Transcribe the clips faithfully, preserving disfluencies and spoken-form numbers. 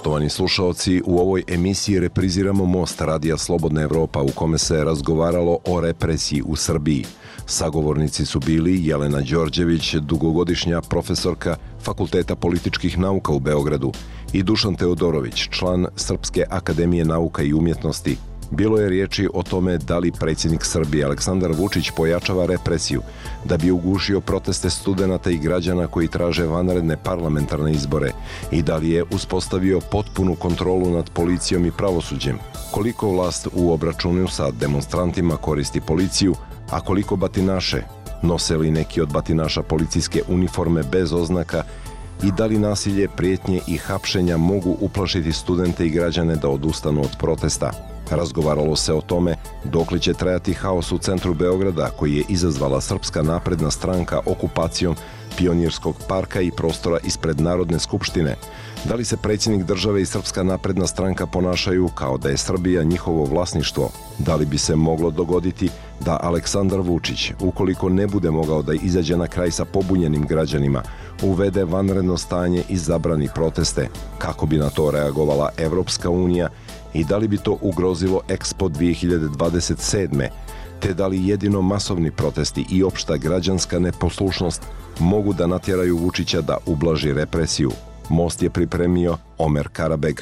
Poštovani slušaoci, u ovoj emisiji repriziramo Most Radija Slobodna Evropa u kome se razgovaralo o represiji u Srbiji. Sagovornici su bili Jelena Đorđević, dugogodišnja profesorka Fakulteta političkih nauka u Beogradu, i Dušan Teodorović, član Srpske akademije nauka i umjetnosti. Bilo je riječi o tome da li predsjednik Srbije Aleksandar Vučić pojačava represiju da bi ugušio proteste studenata i građana koji traže vanredne parlamentarne izbore i da li je uspostavio potpunu kontrolu nad policijom i pravosuđem, koliko vlast u obračunu sa demonstrantima koristi policiju, a koliko batinaše, nose li neki od batinaša policijske uniforme bez oznaka i da li nasilje, prijetnje i hapšenja mogu uplašiti studente i građane da odustanu od protesta. Razgovaralo se o tome dokle će trajati haos u centru Beograda koji je izazvala Srpska napredna stranka okupacijom Pionirskog parka i prostora ispred Narodne skupštine. Da li se predsjednik države i Srpska napredna stranka ponašaju kao da je Srbija njihovo vlasništvo? Da li bi se moglo dogoditi da Aleksandar Vučić, ukoliko ne bude mogao da izađe na kraj sa pobunjenim građanima, uvede vanredno stanje i zabrani proteste? Kako bi na to reagovala Evropska unija i da li bi to ugrozilo Expo dvije hiljade dvadeset sedme, te da li jedino masovni protesti i opšta građanska neposlušnost mogu da natjeraju Vučića da ublaži represiju? Most je pripremio Omer Karabeg.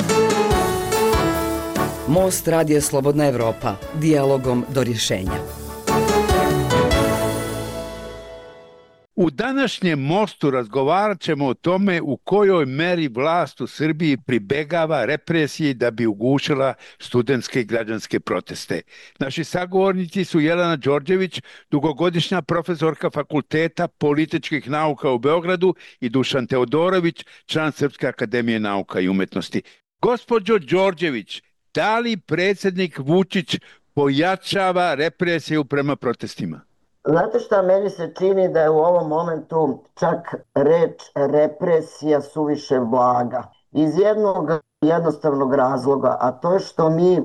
Most Radija Slobodna Evropa, dijalogom do rješenja. U današnjem Mostu razgovarat ćemo o tome u kojoj meri vlast u Srbiji pribegava represiji da bi ugušila studentske i građanske proteste. Naši sagovornici su Jelena Đorđević, dugogodišnja profesorka Fakulteta političkih nauka u Beogradu, i Dušan Teodorović, član Srpske akademije nauka i umjetnosti. Gospođo Đorđević, da li predsjednik Vučić pojačava represiju prema protestima? Znate šta, meni se čini da je u ovom momentu čak reč represija suviše blaga. Iz jednog jednostavnog razloga, a to je što mi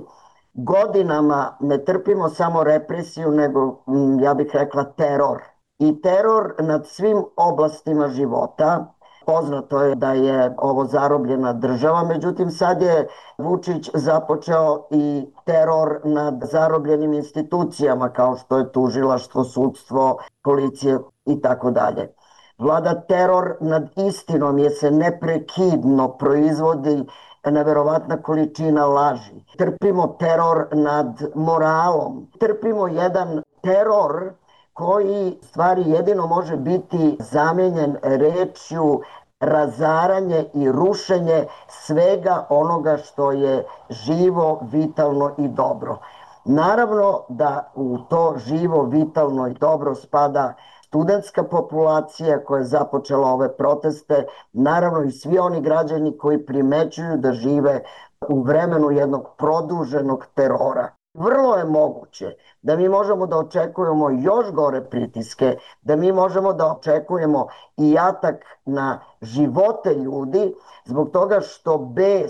godinama ne trpimo samo represiju, nego, ja bih rekla, teror. I teror nad svim oblastima života. Poznato je da je ovo zarobljena država, međutim sad je Vučić započeo i teror nad zarobljenim institucijama kao što je tužilaštvo, sudstvo, policija i tako dalje. Vlada teror nad istinom jer se neprekidno proizvodi neverovatna količina laži. Trpimo teror nad moralom, trpimo jedan teror koji stvari jedino može biti zamijenjen rečju razaranje i rušenje svega onoga što je živo, vitalno i dobro. Naravno da u to živo, vitalno i dobro spada studentska populacija koja je započela ove proteste, naravno i svi oni građani koji primećuju da žive u vremenu jednog produženog terora. Vrlo je moguće da mi možemo da očekujemo još gore pritiske, da mi možemo da očekujemo i atak na živote ljudi zbog toga što bes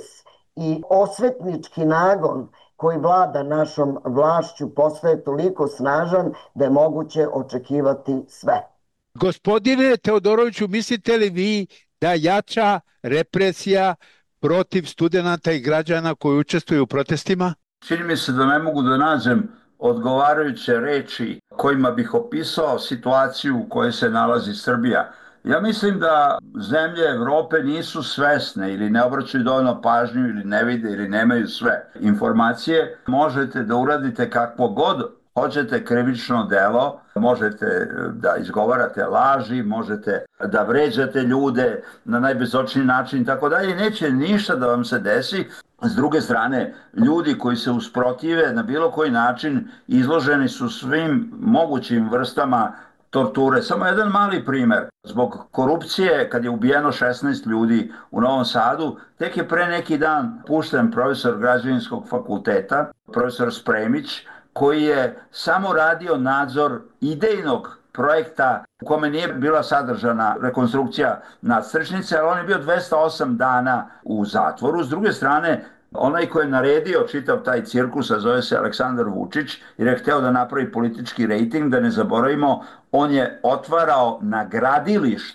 i osvetnički nagon koji vlada našom vlašću postaje toliko snažan da je moguće očekivati sve. Gospodine Teodoroviću, mislite li vi da jača represija protiv studenata i građana koji učestvuju u protestima? Čini mi se da ne mogu da nađem odgovarajuće reči kojima bih opisao situaciju u kojoj se nalazi Srbija. Ja mislim da zemlje Evrope nisu svesne ili ne obraćaju dovoljno pažnju ili ne vide ili nemaju sve informacije. Možete da uradite kakvo god hoćete krivično delo, možete da izgovarate laži, možete da vređate ljude na najbezočniji način i tako dalje. Neće ništa da vam se desi. S druge strane, ljudi koji se usprotive na bilo koji način izloženi su svim mogućim vrstama torture. Samo jedan mali primer. Zbog korupcije, kad je ubijeno šesnaest ljudi u Novom Sadu, tek je pre neki dan pušten profesor građevinskog fakulteta, profesor Spremić, koji je samo radio nadzor idejnog projekta u kome nije bila sadržana rekonstrukcija nadstrešnice, ali on je bio dvesta osam dana u zatvoru. S druge strane, onaj koji je naredio čitav taj cirkus, a zove se Aleksandar Vučić, jer je hteo da napravi politički rejting, da ne zaboravimo, on je otvarao na gradilištu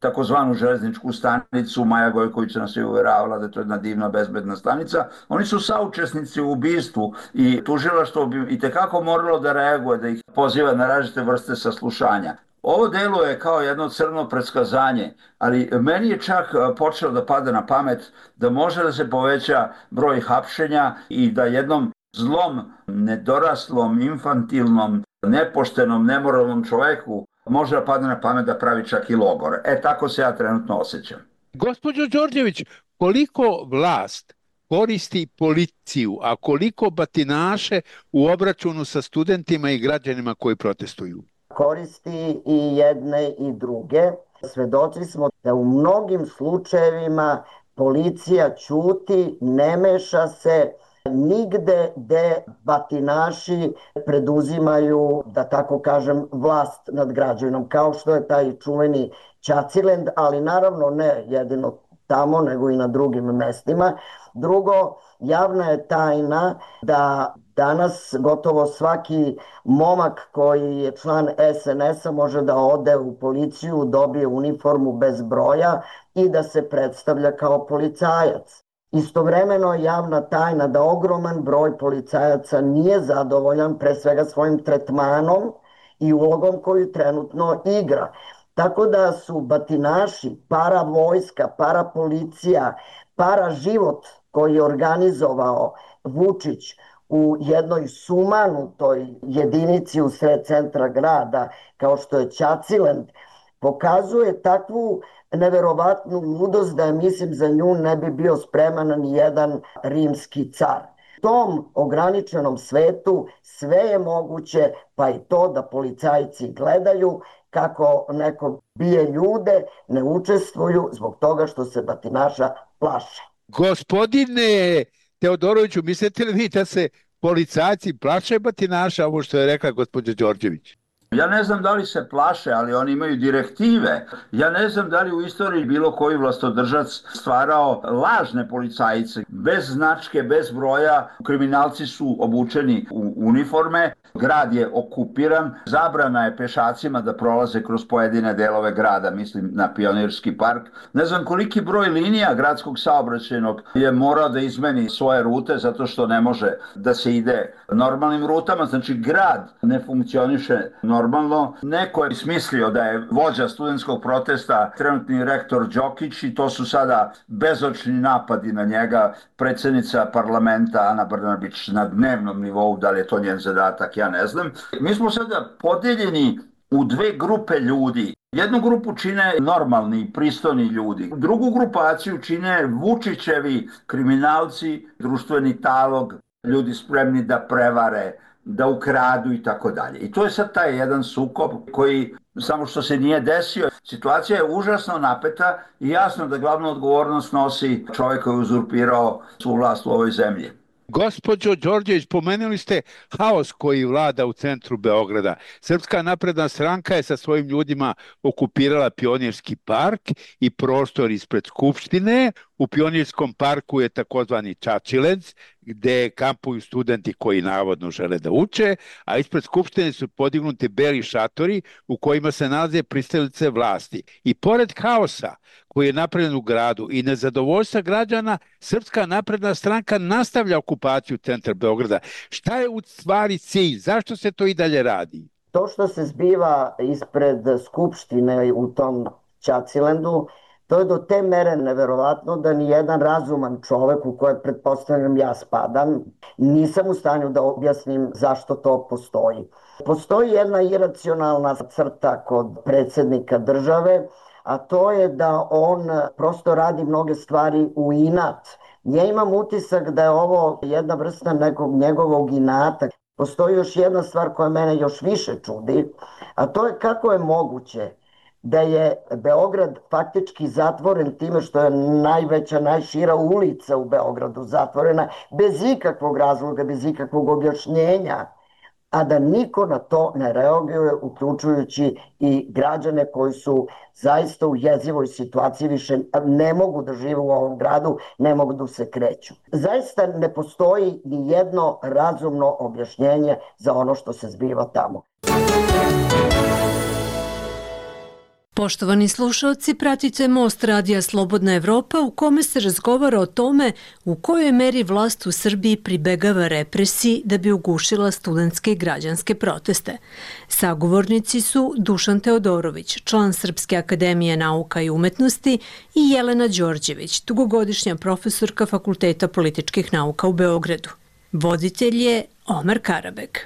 takozvanu železničku stanicu. Maja Gojković nas je uveravala da je to jedna divna, bezbedna stanica. Oni su saučesnici u ubistvu i tužilaštvo bi itekako moralo da reaguje, da ih poziva na različite vrste saslušanja. Ovo delo je kao jedno crno predskazanje, ali meni je čak počelo da pada na pamet da može da se poveća broj hapšenja i da jednom zlom, nedoraslom, infantilnom, nepoštenom, nemoralnom čoveku može da padne na pamet da pravi čak i logor. E, tako se ja trenutno osjećam. Gospođo Đorđević, koliko vlast koristi policiju, a koliko batinaše u obračunu sa studentima i građanima koji protestuju? Koristi i jedne i druge. Svedoci smo da u mnogim slučajevima policija ćuti, ne meša se nigde gde batinaši preduzimaju, da tako kažem, vlast nad građanom, kao što je taj čuveni Ćacilend, ali naravno ne jedino tamo, nego i na drugim mestima. Drugo, javna je tajna da danas gotovo svaki momak koji je član es en es a može da ode u policiju, dobije uniformu bez broja i da se predstavlja kao policajac. Istovremeno je javna tajna da ogroman broj policajaca nije zadovoljan pre svega svojim tretmanom i ulogom koju trenutno igra. Tako da su batinaši, para vojska, para policija, para život koji je organizovao Vučić u jednoj sumanutoj jedinici u sred centra grada, kao što je Ćacilend, pokazuje takvu neverovatnu ludost da, mislim, za nju ne bi bio spreman ni jedan rimski car. U tom ograničenom svetu sve je moguće, pa i to da policajci gledaju kako neko bije ljude, ne učestvuju zbog toga što se batinaša plaše. Gospodine Teodoroviću, mislite li vi da se policajci plaše batinaša, ovo što je rekla gospođa Đorđević? Ja ne znam da li se plaše, ali oni imaju direktive. Ja ne znam da li u istoriji bilo koji vlastodržac stvarao lažne policajce, bez značke, bez broja. Kriminalci su obučeni u uniforme, grad je okupiran, zabrana je pešacima da prolaze kroz pojedine delove grada, mislim na Pionirski park. Ne znam koliki broj linija gradskog saobraćajnog je morao da izmeni svoje rute zato što ne može da se ide normalnim rutama. Znači grad ne funkcioniše normalno. Normalno, neko je smislio da je vođa studentskog protesta trenutni rektor Đokić i to su sada bezočni napadi na njega. Predsjednica parlamenta Ana Brnabić na dnevnom nivou, da li je to njen zadatak, ja ne znam. Mi smo sada podeljeni u dve grupe ljudi. Jednu grupu čine normalni, pristojni ljudi. Drugu grupaciju čine Vučićevi kriminalci, društveni talog, ljudi spremni da prevare, da ukradu i tako dalje. I to je sad taj jedan sukob koji, samo što se nije desio, situacija je užasno napeta i jasno da glavnu odgovornost nosi čovjek koji je uzurpirao svu vlast u ovoj zemlji. Gospođo Đorđević, pomenuli ste haos koji vlada u centru Beograda. Srpska napredna stranka je sa svojim ljudima okupirala Pionirski park i prostor ispred Skupštine. U Pionirskom parku je takozvani Ćaćilend, gde kampuju studenti koji navodno žele da uče, a ispred Skupštine su podignuti beli šatori u kojima se nalaze pristalice vlasti. I pored haosa koji je napravljen u gradu i nezadovoljstva građana, Srpska napredna stranka nastavlja okupaciju centra Beograda. Šta je u stvari cilj? Zašto se to i dalje radi? To što se zbiva ispred Skupštine u tom Ćacilendu, to je do te mere neverovatno da ni jedan razuman čovek, u koje pretpostavljam ja spadam, nisam u stanju da objasnim zašto to postoji. Postoji jedna iracionalna crta kod predsjednika države, a to je da on prosto radi mnoge stvari u inat. Ja imam utisak da je ovo jedna vrsta nekog njegovog inata. Postoji još jedna stvar koja mene još više čudi, a to je kako je moguće da je Beograd faktički zatvoren time što je najveća, najšira ulica u Beogradu zatvorena bez ikakvog razloga, bez ikakvog objašnjenja, a da niko na to ne reaguje, uključujući i građane koji su zaista u jezivoj situaciji, više ne mogu da žive u ovom gradu, ne mogu da se kreću. Zaista ne postoji ni jedno razumno objašnjenje za ono što se zbiva tamo. Poštovani slušalci, pratite Most radija Slobodna Evropa u kome se razgovara o tome u kojoj meri vlast u Srbiji pribegava represiji da bi ugušila studentske i građanske proteste. Sagovornici su Dušan Teodorović, član Srpske akademije nauka i umetnosti, i Jelena Đorđević, dugogodišnja profesorka Fakulteta političkih nauka u Beogradu. Voditelj je Omer Karabek.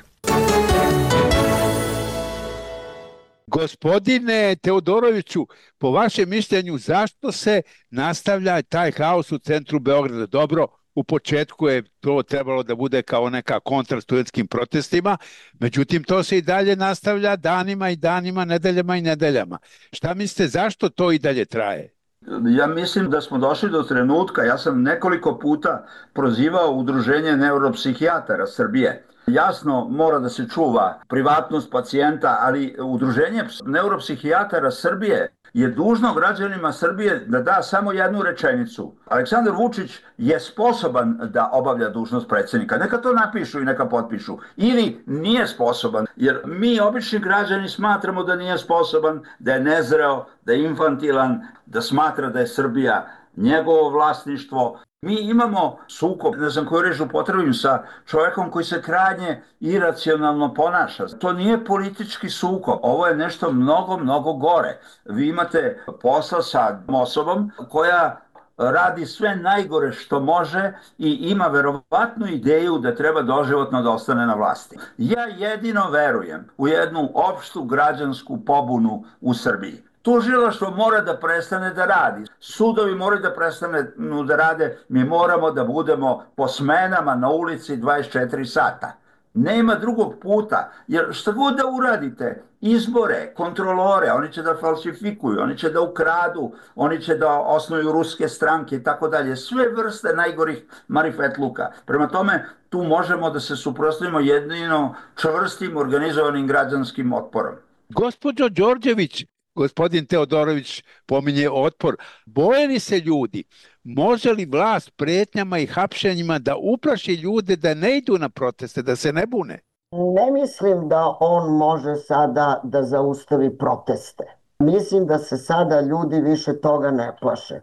Gospodine Teodoroviću, po vašem mišljenju, zašto se nastavlja taj haos u centru Beograda? Dobro, u početku je to trebalo da bude kao neka kontra studentskim protestima, međutim to se i dalje nastavlja danima i danima, nedeljama i nedeljama. Šta mislite, zašto to i dalje traje? Ja mislim da smo došli do trenutka, ja sam nekoliko puta prozivao Udruženje neuropsihijatara Srbije. Jasno, mora da se čuva privatnost pacijenta, ali Udruženje neuropsihijatara Srbije je dužno građanima Srbije da da samo jednu rečenicu. Aleksandar Vučić je sposoban da obavlja dužnost predsjednika. Neka to napišu i neka potpišu. Ili nije sposoban, jer mi obični građani smatramo da nije sposoban, da je nezreo, da je infantilan, da smatra da je Srbija njegovo vlasništvo. Mi imamo sukob, ne znam koju reč upotrebim, sa čovjekom koji se krajnje iracionalno ponaša. To nije politički sukob, ovo je nešto mnogo, mnogo gore. Vi imate posla sa osobom koja radi sve najgore što može i ima verovatnu ideju da treba doživotno da ostane na vlasti. Ja jedino verujem u jednu opštu građansku pobunu u Srbiji. Tužilaštvo mora da prestane da radi. Sudovi moraju da prestane da rade. Mi moramo da budemo po smenama na ulici dvadeset četiri sata. Nema drugog puta, jer šta god da uradite, izbore, kontrolore, oni će da falsifikuju, oni će da ukradu, oni će da osnuju ruske stranke i tako dalje. Sve vrste najgorih marifetluka. Prema tome, tu možemo da se suprotstavimo jedino čvrstim organizovanim građanskim otporom. Gospođo Đorđević, gospodin Teodorović pominje otpor. Boje li se ljudi? Može li vlast pretnjama i hapšenjima da uplaši ljude da ne idu na proteste, da se ne bune? Ne mislim da on može sada da zaustavi proteste. Mislim da se sada ljudi više toga ne plaše.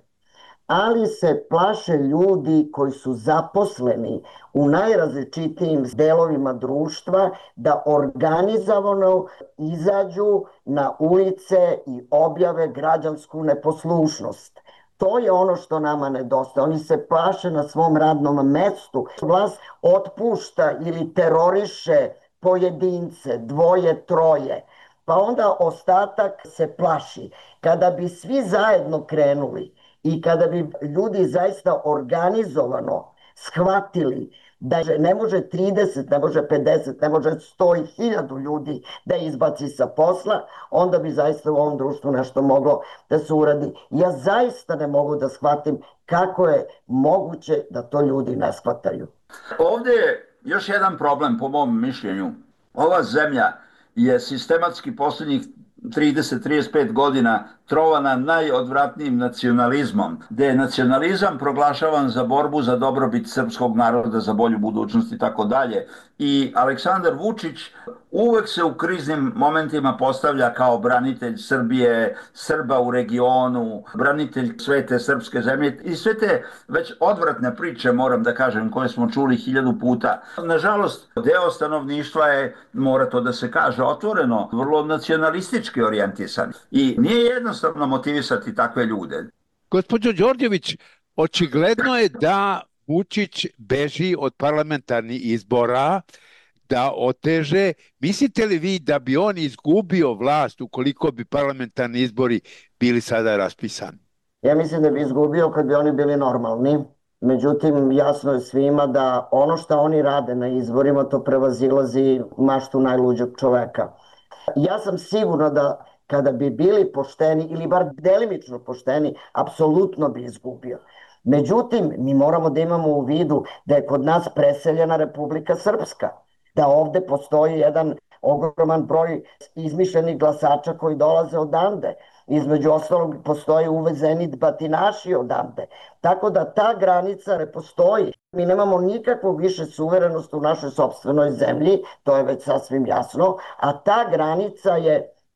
Ali se plaše ljudi koji su zaposleni u najrazličitijim delovima društva da organizovano izađu na ulice i objave građansku neposlušnost. To je ono što nama nedostaje. Oni se plaše na svom radnom mestu. Vlast otpušta ili teroriše pojedince, dvoje, troje. Pa onda ostatak se plaši. Kada bi svi zajedno krenuli i kada bi ljudi zaista organizovano shvatili da ne može trideset, ne može pedeset, ne može sto i hiljadu ljudi da izbaci sa posla, onda bi zaista u ovom društvu nešto moglo da se uradi. Ja zaista ne mogu da shvatim kako je moguće da to ljudi ne shvataju. Ovdje je još jedan problem po mom mišljenju. Ova zemlja je sistematski posljednjih trideset do trideset pet godina trovana najodvratnijim nacionalizmom, gde je nacionalizam proglašavan za borbu za dobrobit srpskog naroda, za bolju budućnost i tako dalje. I Aleksandar Vučić uvek se u kriznim momentima postavlja kao branitelj Srbije, Srba u regionu, branitelj svete srpske zemlje i sve te već odvratne priče, moram da kažem, koje smo čuli hiljadu puta. Nažalost, deo stanovništva je, mora to da se kaže otvoreno, vrlo nacionalistički orijentisan. I nije jednostavno motivisati takve ljude. Gospođo Đorđević, očigledno je da Vučić beži od parlamentarnih izbora, da oteže. Mislite li vi da bi on izgubio vlast ukoliko bi parlamentarni izbori bili sada raspisani? Ja mislim da bi izgubio kad bi oni bili normalni. Međutim, jasno je svima da ono što oni rade na izborima, to prevazilazi maštu najluđeg čoveka. Ja sam sigurna da kada bi bili pošteni ili bar delimično pošteni, apsolutno bi izgubio. Međutim, mi moramo da imamo u vidu da je kod nas preseljena Republika Srpska, da ovde postoji jedan ogroman broj izmišljenih glasača koji dolaze odande. Između ostalog postoje uvezeni batinaši odande. Tako da ta granica ne postoji. Mi nemamo nikakvu više suverenost u našoj sopstvenoj zemlji, to je već sasvim jasno, a ta granica je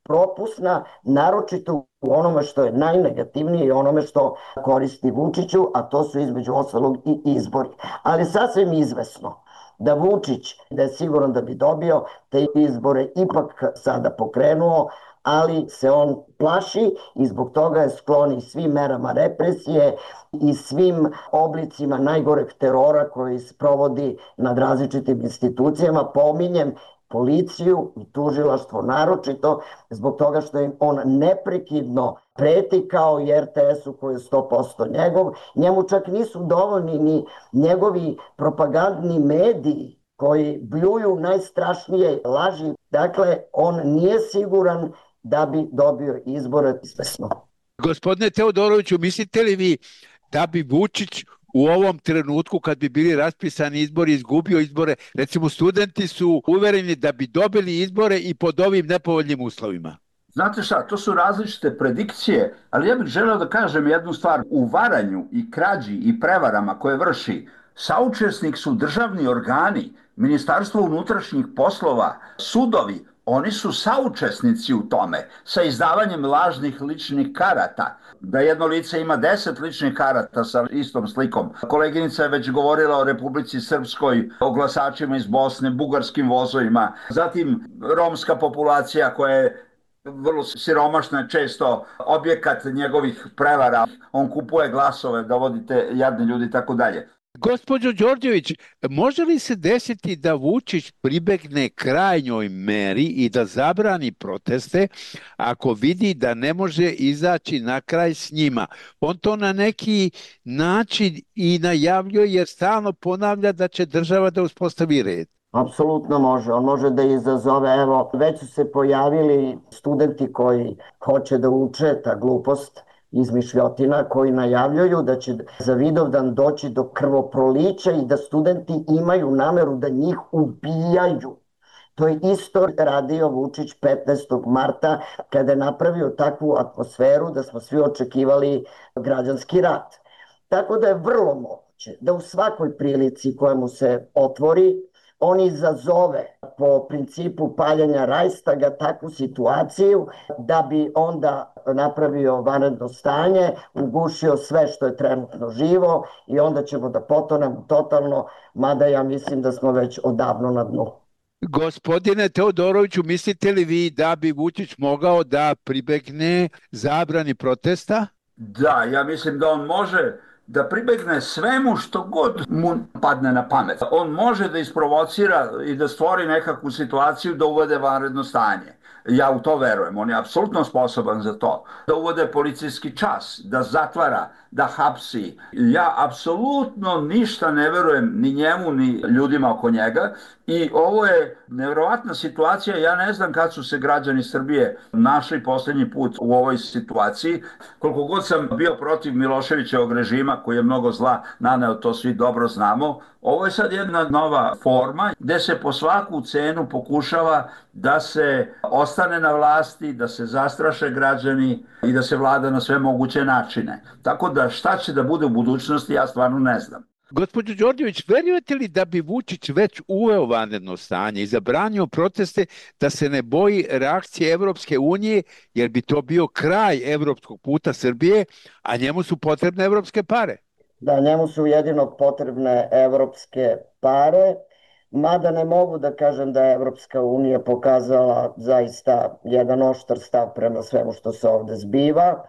propusna, naročito u onome što je najnegativnije i onome što koristi Vučiću, a to su između ostalog i izbori. Ali sasvim izvesno da Vučić, da je siguran da bi dobio te izbore, ipak sada pokrenuo, ali se on plaši i zbog toga je sklon i svim merama represije i svim oblicima najgoreg terora koji se provodi nad različitim institucijama. Pominjem policiju i tužilaštvo naročito zbog toga što im on neprekidno preti kao i er te esu koji je sto posto njegov. Njemu čak nisu dovoljni ni njegovi propagandni mediji koji bljuju najstrašnije laži. Dakle, on nije siguran da bi dobio izbore izvesno. Gospodine Teodoroviću, mislite li vi da bi Vučić u ovom trenutku kad bi bili raspisani izbori izgubio izbore? Recimo, studenti su uvereni da bi dobili izbore i pod ovim nepovoljnim uslovima. Znate šta, to su različite predikcije, ali ja bih želeo da kažem jednu stvar. U varanju i krađi i prevarama koje vrši saučesnik su državni organi, Ministarstvo unutrašnjih poslova, sudovi. Oni su saučesnici u tome sa izdavanjem lažnih ličnih karata. Da jedno lice ima deset ličnih karata sa istom slikom. Koleginica je već govorila o Republici Srpskoj, o glasačima iz Bosne, bugarskim vozovima. Zatim romska populacija koja je vrlo siromašna, često objekat njegovih prevara. On kupuje glasove, dovodite jadne ljudi i tako dalje. Gospođo Đorđević, može li se desiti da Vučić pribegne krajnjoj meri i da zabrani proteste ako vidi da ne može izaći na kraj s njima? On to na neki način i najavljuje jer stalno ponavlja da će država da uspostavi red. Apsolutno može. On može da izazove, evo, već su se pojavili studenti koji hoće da uče ta glupost, izmišljotina, koji najavljuju da će za Vidovdan doći do krvoprolića i da studenti imaju nameru da njih ubijaju. To je isto radio Vučić petnaestog marta kada je napravio takvu atmosferu da smo svi očekivali građanski rat. Tako da je vrlo moguće da u svakoj prilici koja mu se otvori on izazove po principu paljenja Rajstaga takvu situaciju da bi onda napravio vanredno stanje, ugušio sve što je trenutno živo i onda ćemo da potonemo totalno, mada ja mislim da smo već odavno na dnu. Gospodine Teodoroviću, mislite li vi da bi Vučić mogao da pribegne zabrani protesta? Da, ja mislim da on može da pribegne svemu što god mu padne na pamet. On može da isprovocira i da stvori nekakvu situaciju da uvede vanredno stanje. Ja u to verujem, on je apsolutno sposoban za to. Da uvode policijski čas, da zatvara, da hapsi. Ja apsolutno ništa ne verujem ni njemu, ni ljudima oko njega. I ovo je nevjerovatna situacija. Ja ne znam kad su se građani Srbije našli posljednji put u ovoj situaciji. Koliko god sam bio protiv Miloševićevog režima, koji je mnogo zla naneo, to svi dobro znamo, ovo je sad jedna nova forma gde se po svaku cenu pokušava da se ostane na vlasti, da se zastraše građani i da se vlada na sve moguće načine. Tako da šta će da bude u budućnosti, ja stvarno ne znam. Gospođo Đorđević, verujete li da bi Vučić već uveo vanredno stanje i zabranio proteste, da se ne boji reakcije Evropske unije, jer bi to bio kraj evropskog puta Srbije, a njemu su potrebne evropske pare? Da, njemu su jedino potrebne evropske pare, mada ne mogu da kažem da je Evropska unija pokazala zaista jedan oštar stav prema svemu što se ovde zbiva.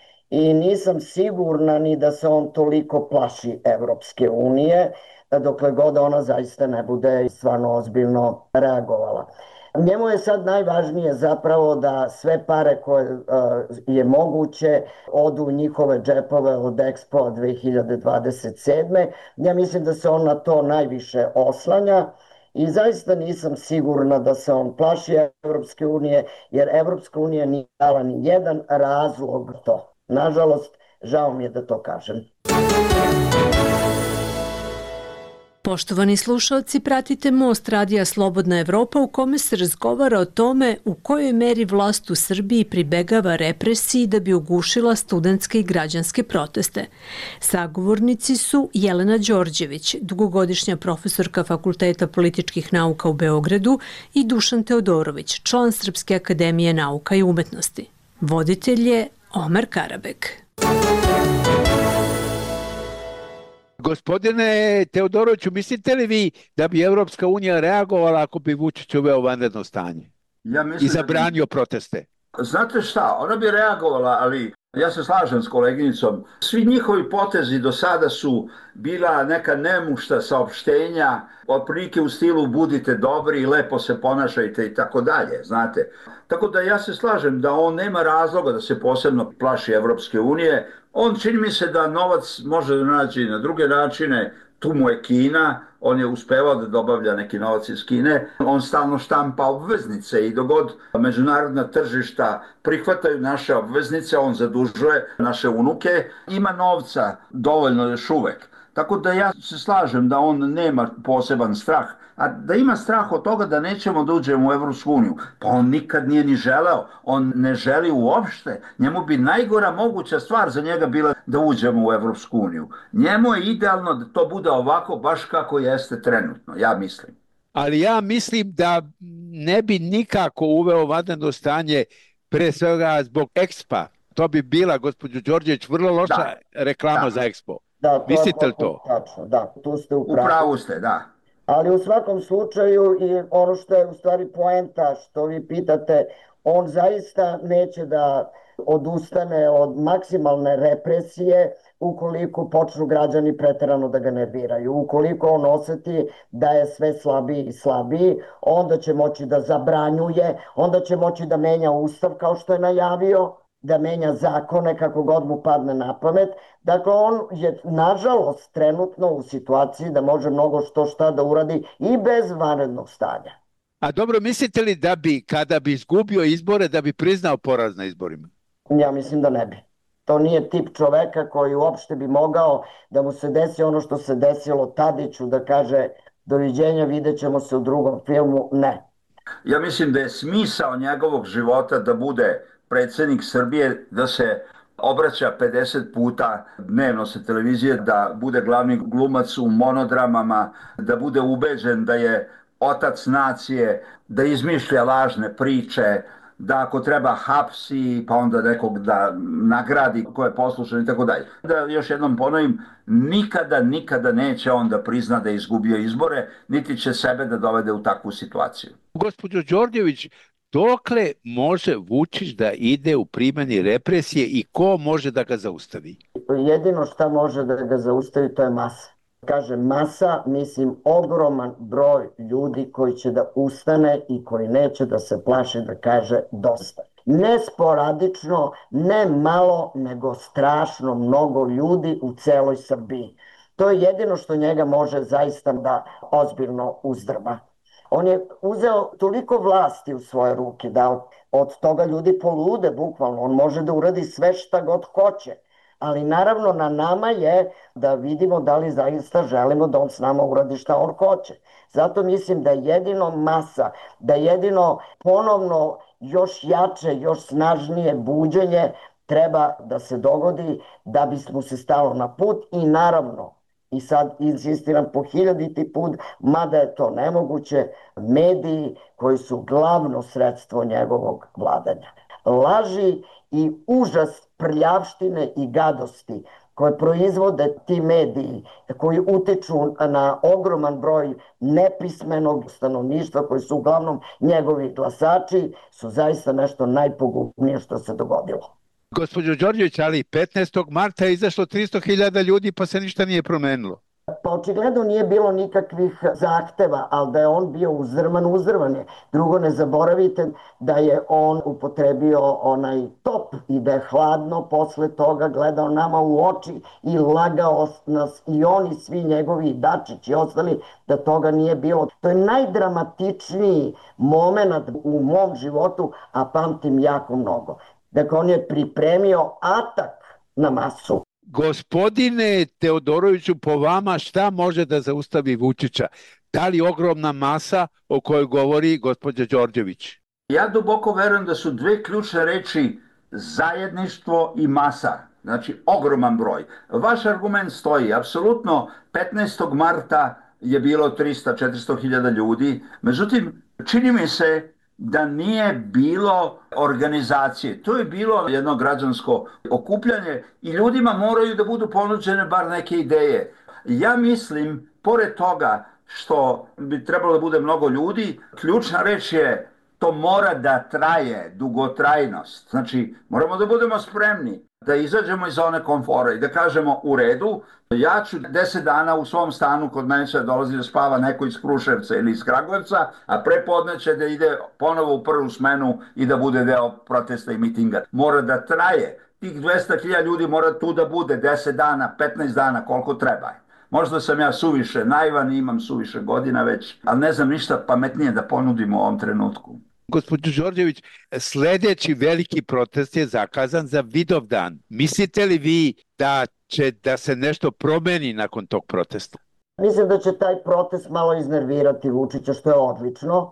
I nisam sigurna ni da se on toliko plaši Evropske unije, dokle god ona zaista ne bude stvarno ozbiljno reagovala. Njemu je sad najvažnije zapravo da sve pare koje uh, je moguće odu u njihove džepove od Expo dve hiljade dvadeset sedme. Ja mislim da se on na to najviše oslanja. I zaista nisam sigurna da se on plaši Evropske unije, jer Evropska unija nije dala ni jedan razlog to. Nažalost, žao mi je da to kažem. Poštovani slušalci, pratite Most radija Slobodna Evropa u kome se razgovara o tome u kojoj meri vlast u Srbiji pribegava represiji da bi ugušila studentske i građanske proteste. Sagovornici su Jelena Đorđević, dugogodišnja profesorka Fakulteta političkih nauka u Beogradu, i Dušan Teodorović, član Srpske akademije nauka i umetnosti. Voditelj je Omer Karabek. Gospodine Teodoroviću, mislite li vi da bi Evropska unija reagovala ako bi Vučić uveo vanredno stanje Ja mislim i zabranio da bi... proteste? Znate šta, ona bi reagovala, ali ja se slažem s koleginicom. Svi njihovi potezi do sada su bila neka nemušta saopštenja, otprilike u stilu budite dobri i lepo se ponašajte i tako dalje, znate. Tako da ja se slažem da on nema razloga da se posebno plaši Evropske unije. On čini mi se da novac može da nađe na druge načine, tu mu je Kina, on je uspevao da dobavlja neki novac iz Kine, on stalno štampa obveznice i dogod međunarodna tržišta prihvataju naše obveznice, on zadužuje naše unuke, ima novca dovoljno još uvek. Tako da ja se slažem da on nema poseban strah, a da ima strah od toga da nećemo da uđemo u Evropsku uniju, pa on nikad nije ni želeo, on ne želi uopšte, njemu bi najgora moguća stvar za njega bila da uđemo u Evropsku uniju. Njemu je idealno da to bude ovako baš kako jeste trenutno, ja mislim. Ali ja mislim da ne bi nikako uveo vanredno stanje, pre svega zbog Expa. To bi bila, gospođo Đorđević, vrlo loša da. reklama da. za Expo. Da, to mislite li to? Tačno, da, tu ste u pravu. U pravu ste, da. Ali u svakom slučaju, i ono što je u stvari poenta što vi pitate, on zaista neće da odustane od maksimalne represije ukoliko počnu građani preterano da ga nerviraju. Ukoliko on oseti da je sve slabiji i slabiji, onda će moći da zabranjuje, onda će moći da menja ustav kao što je najavio, da menja zakone kako god mu padne na pamet. Dakle, on je, nažalost, trenutno u situaciji da može mnogo što šta da uradi i bez vanrednog stanja. A dobro, mislite li da bi, kada bi izgubio izbore, da bi priznao poraz na izborima? Ja mislim da ne bi. To nije tip čoveka koji uopšte bi mogao da mu se desi ono što se desilo Tadiću, da kaže doviđenja, vidjet ćemo se u drugom filmu. Ne. Ja mislim da je smisao njegovog života da bude predsjednik Srbije, da se obraća pedeset puta dnevno sa televizije, da bude glavni glumac u monodramama, da bude ubeđen da je otac nacije, da izmišlja lažne priče, da ako treba hapsi, pa onda nekog da nagradi ko je poslušan i tako dalje. Da još jednom ponovim, nikada, nikada neće on da prizna da je izgubio izbore, niti će sebe da dovede u takvu situaciju. Gospođo Đorđević, dokle može Vučić da ide u primjeni represije i ko može da ga zaustavi? Jedino šta može da ga zaustavi to je masa. Kaže masa, mislim ogroman broj ljudi koji će da ustane i koji neće da se plaši da kaže dosta. Ne sporadično, ne malo, nego strašno mnogo ljudi u celoj Srbiji. To je jedino što njega može zaista da ozbiljno uzdrma. On je uzeo toliko vlasti u svoje ruke da od toga ljudi polude bukvalno. On može da uradi sve šta god hoće. Ali naravno na nama je da vidimo da li zaista želimo da on s nama uradi šta on hoće. Zato mislim da jedino masa, da jedino ponovno još jače, još snažnije buđenje treba da se dogodi da bismo se stalo na put i naravno, i sad insistiram po hiljaditi put, mada je to nemoguće, mediji koji su glavno sredstvo njegovog vladanja. Laži i užas prljavštine i gadosti koje proizvode ti mediji, koji utiču na ogroman broj nepismenog stanovništva, koji su uglavnom njegovi glasači, su zaista nešto najpogubnije što se dogodilo. Gospođo Đorđević, ali petnaestog marta je izašlo tristo hiljada ljudi pa se ništa nije promenilo. Pa očigledno nije bilo nikakvih zahteva, ali da je on bio uzdrman, uzdrman je. Drugo, ne zaboravite da je on upotrebio onaj top i da je hladno posle toga gledao nama u oči i lagao nas i oni svi njegovi Dačić i ostali da toga nije bilo. To je najdramatičniji moment u mom životu, a pamtim jako mnogo. Dakle, on je pripremio atak na masu. Gospodine Teodoroviću, po vama šta može da zaustavi Vučića? Da li ogromna masa o kojoj govori gospođa Đorđević? Ja duboko verujem da su dve ključne reči zajedništvo i masa. Znači, ogroman broj. Vaš argument stoji. Apsolutno, petnaestog marta je bilo tristo do četiristo hiljada ljudi. Međutim, čini mi se da nije bilo organizacije. To je bilo jedno građansko okupljanje i ljudima moraju da budu ponuđene bar neke ideje. Ja mislim, pored toga što bi trebalo da bude mnogo ljudi, ključna reč je to mora da traje, dugotrajnost. Znači, moramo da budemo spremni da izađemo iz zone komfora i da kažemo u redu, ja ću deset dana u svom stanu, kod mene će dolazi da spava neko iz Kruševca ili iz Kragujevca, a prepodne će da ide ponovo u prvu smenu i da bude deo protesta i mitinga. Mora da traje. Tih dvesta hiljada ljudi mora tu da bude deset dana, petnaest dana, koliko treba. Možda sam ja suviše naivan i imam suviše godina već, ali ne znam ništa pametnije da ponudim u ovom trenutku. Gospođo Đorđević, sljedeći veliki protest je zakazan za Vidovdan. Mislite li vi da će da se nešto promeni nakon tog protesta? Mislim da će taj protest malo iznervirati Vučića, što je odlično.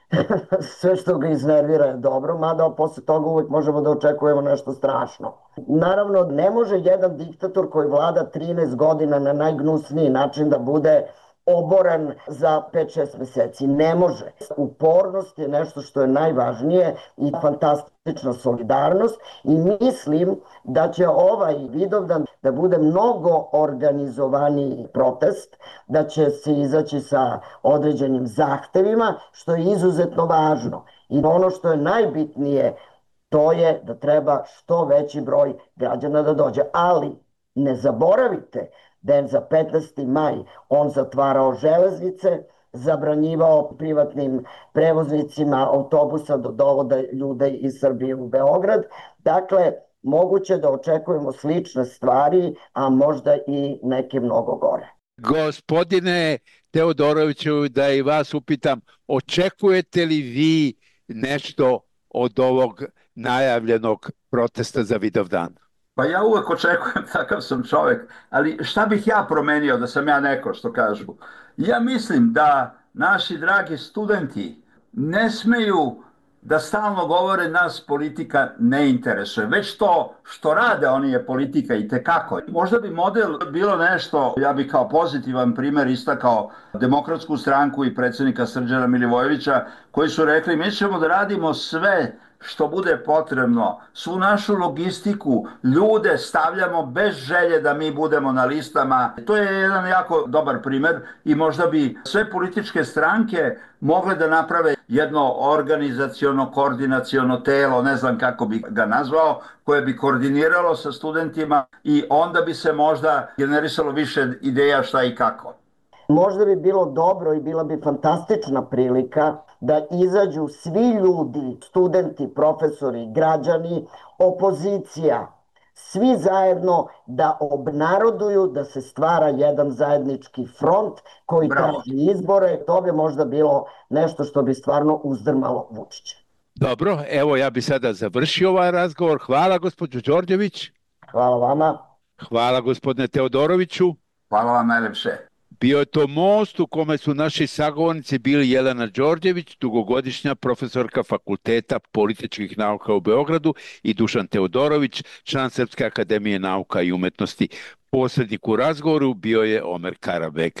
Sve što ga iznervira je dobro, mada posle toga uvijek možemo da očekujemo nešto strašno. Naravno, ne može jedan diktator koji vlada trinaest godina na najgnusniji način da bude oboren za pet šest meseci. Ne može. Upornost je nešto što je najvažnije i fantastična solidarnost i mislim da će ovaj Vidovdan da bude mnogo organizovaniji protest, da će se izaći sa određenim zahtevima, što je izuzetno važno. I ono što je najbitnije, to je da treba što veći broj građana da dođe. Ali ne zaboravite da je za petnaesti maj on zatvarao železnice, zabranjivao privatnim prevoznicima autobusa da dovode ljude iz Srbije u Beograd. Dakle, moguće da očekujemo slične stvari, a možda i neke mnogo gore. Gospodine Teodoroviću, da i vas upitam, očekujete li vi nešto od ovog najavljenog protesta za Vidovdan? Pa ja uvek očekujem, takav sam čovjek, ali šta bih ja promenio da sam ja neko, što kažu? Ja mislim da naši dragi studenti ne smeju da stalno govore nas politika ne interesuje, već to što rade oni je politika i tekako. Možda bi model bilo nešto, ja bih kao pozitivan primjer istakao Demokratsku stranku i predsjednika Srđana Milivojevića, koji su rekli mi ćemo da radimo sve što bude potrebno, svu našu logistiku, ljude stavljamo bez želje da mi budemo na listama. To je jedan jako dobar primjer i možda bi sve političke stranke mogle da naprave jedno organizaciono, koordinaciono telo, ne znam kako bi ga nazvao, koje bi koordiniralo sa studentima i onda bi se možda generisalo više ideja šta i kako. Možda bi bilo dobro i bila bi fantastična prilika da izađu svi ljudi, studenti, profesori, građani, opozicija, svi zajedno da obnaroduju da se stvara jedan zajednički front koji traži izbore. To bi možda bilo nešto što bi stvarno uzdrmalo Vučića. Dobro, evo ja bi sada završio ovaj razgovor. Hvala gospođo Đorđević. Hvala vama. Hvala gospodine Teodoroviću. Hvala vam najlepše. Bio je to most u kome su naši sagovornici bili Jelena Đorđević, dugogodišnja profesorka Fakulteta političkih nauka u Beogradu, i Dušan Teodorović, član Srpske akademije nauka i umetnosti. Posrednik u razgovoru bio je Omer Karabeg.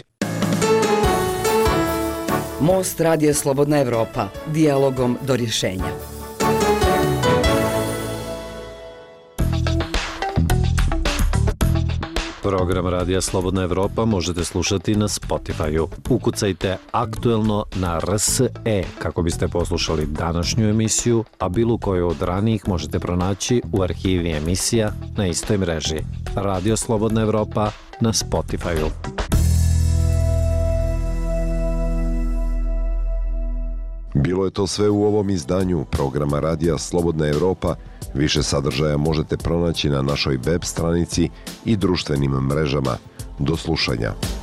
Most Radija Slobodna Evropa. Dijalogom do rješenja. Program Radija Slobodna Evropa možete slušati na Spotify-u. Ukucajte aktuelno na R S E kako biste poslušali današnju emisiju, a bilo koju od ranijih možete pronaći u arhivi emisija na istoj mreži. Radio Slobodna Evropa na Spotify-u. Bilo je to sve u ovom izdanju programa Radija Slobodna Evropa. Više sadržaja možete pronaći na našoj web stranici i društvenim mrežama. Do slušanja.